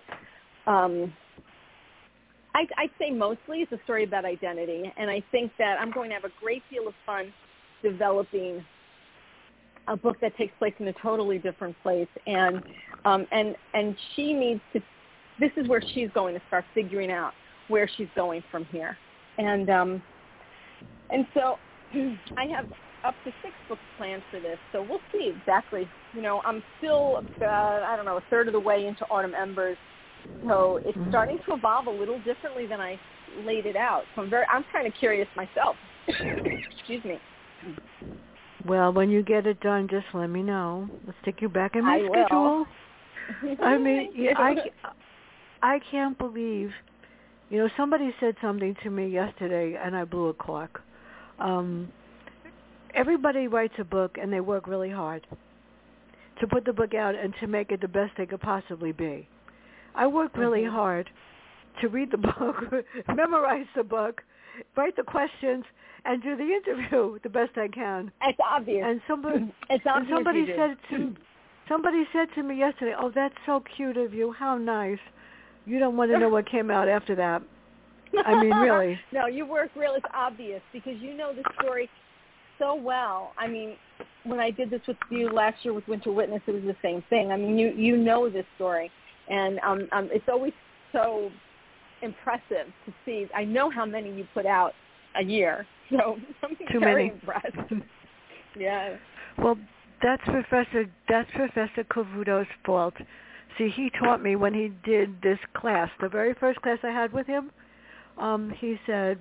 I'd say mostly it's a story about identity. And I think that I'm going to have a great deal of fun developing a book that takes place in a totally different place. And she needs to, this is where she's going to start figuring out where she's going from here. And so I have up to 6 books planned for this, so we'll see exactly. I'm still about, a third of the way into Autumn Embers, so it's starting to evolve a little differently than I laid it out. So I'm kind of curious myself. Excuse me. Well, when you get it done, just let me know. Let's stick you back in my schedule. I mean, I can't believe, somebody said something to me yesterday, and I blew a cork. Everybody writes a book, and they work really hard to put the book out and to make it the best they could possibly be. I work really hard to read the book, memorize the book, write the questions, and do the interview the best I can. It's obvious. And somebody said to me yesterday, "Oh, that's so cute of you. How nice." You don't want to know what came out after that. I mean, really. No, you work real. It's obvious because you know the story so well. I mean, when I did this with you last year with Winter Witness, it was the same thing. I mean, you know this story, and it's always so impressive to see. I know how many you put out a year, so I'm very impressed. Yeah. Well, that's Professor Cavuto's fault. See, he taught me when he did this class, the very first class I had with him. He said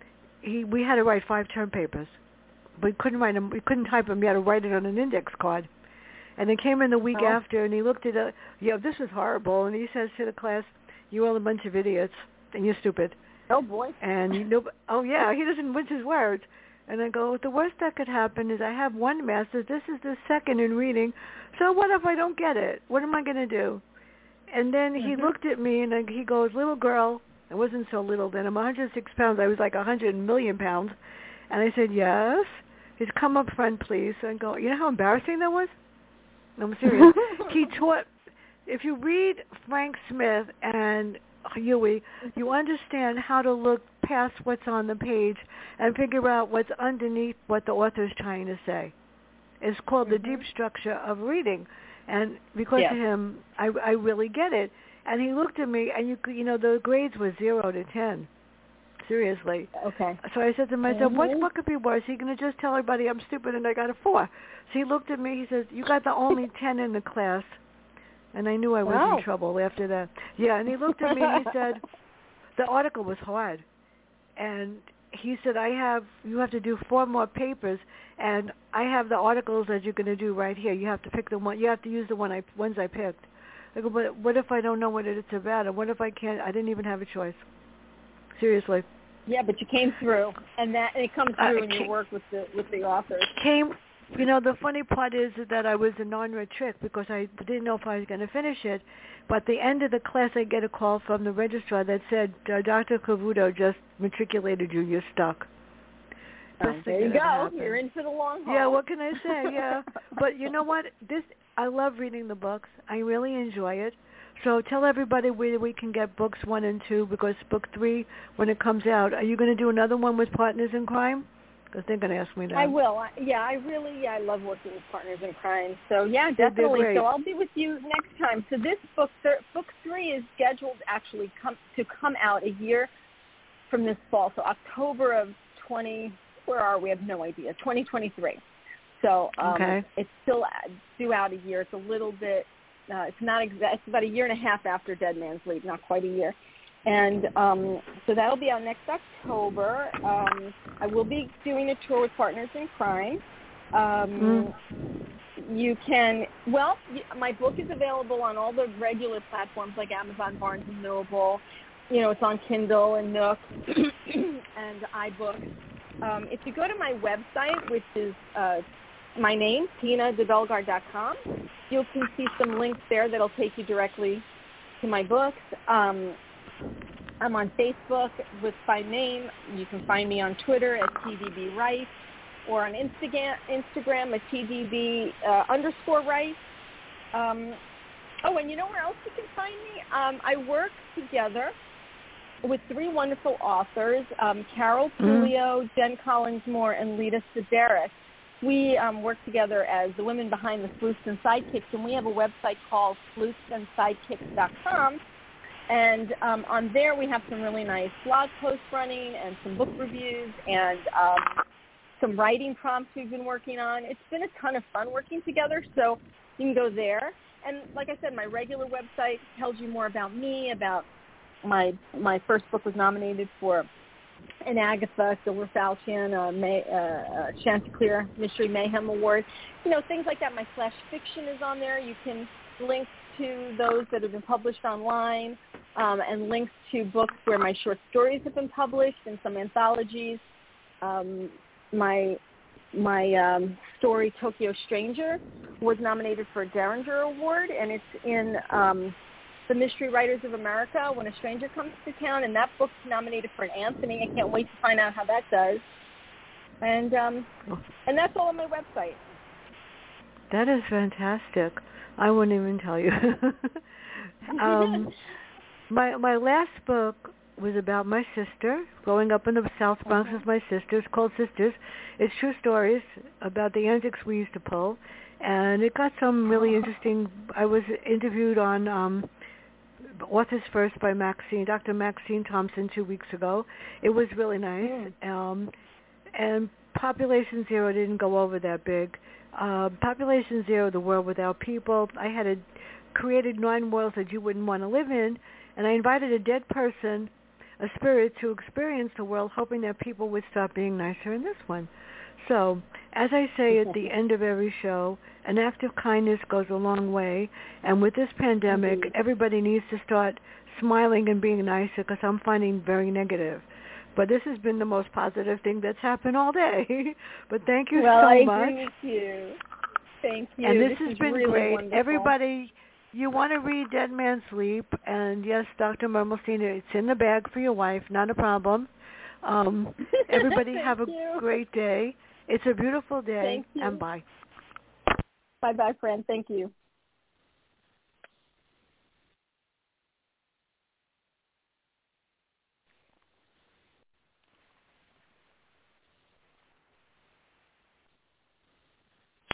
we had to write 5 term papers. We couldn't write them. We couldn't type them. You had to write it on an index card. And they came in the week after, and he looked at it. Yeah, this was horrible. And he says to the class, "You're all a bunch of idiots, and you're stupid." Oh boy. And he doesn't mince his words. And I go, the worst that could happen is I have one master's. This is the second in reading. So what if I don't get it? What am I going to do? And then he looked at me, and he goes, little girl. I wasn't so little then. I'm 106 pounds. I was like 100 million pounds. And I said, yes. He's come up front, please. And I go, you know how embarrassing that was? No, I'm serious. He taught, if you read Frank Smith and Huey, you understand how to look past what's on the page and figure out what's underneath what the author's trying to say. It's called the deep structure of reading. And because of him, I really get it. And he looked at me, and you know, the grades were 0 to 10. Seriously. Okay. So I said to myself, what could be worse? He's going to just tell everybody I'm stupid and I got a 4. So he looked at me, he says, you got the only 10 in the class. And I knew I was in trouble after that. Yeah, and he looked at me and he said, the article was hard. And he said, you have to do 4 more papers, and I have the articles that you're going to do right here. You have to pick the one. You have to use the ones I picked. I go, but what if I don't know what it's about? And what if I can't? I didn't even have a choice. Seriously. Yeah, but you came through, and it comes through in your work with the authors. You know, the funny part is that I was a non-read trick because I didn't know if I was going to finish it. But at the end of the class, I get a call from the registrar that said, Dr. Cavuto just matriculated you. You're stuck. There you go. You're in for the long haul. Yeah, what can I say? Yeah. But you know what? I love reading the books. I really enjoy it. So tell everybody where we can get books 1 and 2, because book 3, when it comes out, are you going to do another one with Partners in Crime? Because they're going to ask me that. I will. I love working with Partners in Crime. So, yeah, definitely. So I'll be with you next time. So this book 3 is scheduled actually to come out a year from this fall. So October of 2023. So it's still due out a year. It's a little bit, it's not exact. It's about a year and a half after Dead Man's Leap, not quite a year. And so that'll be out next October. I will be doing a tour with Partners in Crime. You can, my book is available on all the regular platforms like Amazon, Barnes & Noble. You know, it's on Kindle and Nook and iBooks. If you go to my website, which is my name, TinaDeBellegarde.com, you can see some links there that'll take you directly to my books. I'm on Facebook with my name. You can find me on Twitter at TDB or on Instagram at TDB_Rice. And you know where else you can find me? I work together with 3 wonderful authors, Carol Tulio, Jen Collins-Moore, and Lita Sedaris. We work together as the women behind the Sleuths and Sidekicks, and we have a website called sleuthsandsidekicks.com. And on there we have some really nice blog posts running and some book reviews and some writing prompts we've been working on. It's been a ton of fun working together, so you can go there. And like I said, my regular website tells you more about me, about my first book was nominated for an Agatha Silver Falchion, Chanticleer Mystery Mayhem Award. You know, things like that. My Flash Fiction is on there. You can link to those that have been published online, and links to books where my short stories have been published and some anthologies. My story, Tokyo Stranger, was nominated for a Derringer Award, and it's in the Mystery Writers of America, When a Stranger Comes to Town, and that book's nominated for an Anthony. I can't wait to find out how that does. And that's all on my website. That is fantastic. I wouldn't even tell you. My last book was about my sister growing up in the South Bronx with my sisters, called Sisters. It's true stories about the antics we used to pull, and it got some really interesting. I was interviewed on Authors First by Dr. Maxine Thompson 2 weeks ago. It was really nice. And Population Zero didn't go over that big. Population Zero, The World Without People. I had created 9 worlds that you wouldn't want to live in, and I invited a dead person, a spirit, to experience the world, hoping that people would stop being nicer in this one. So, as I say at the end of every show, an act of kindness goes a long way, and with this pandemic, everybody needs to start smiling and being nicer, because I'm finding very negative. But this has been the most positive thing that's happened all day. But thank you so much. Well, I agree with you. Thank you. And this has been really great. wonderful. Everybody, you want to read Dead Man's Sleep, and yes, Dr. Mermelstein, it's in the bag for your wife, not a problem. Everybody have a great day. It's a beautiful day, Thank you. and bye. Bye-bye, friend. Thank you.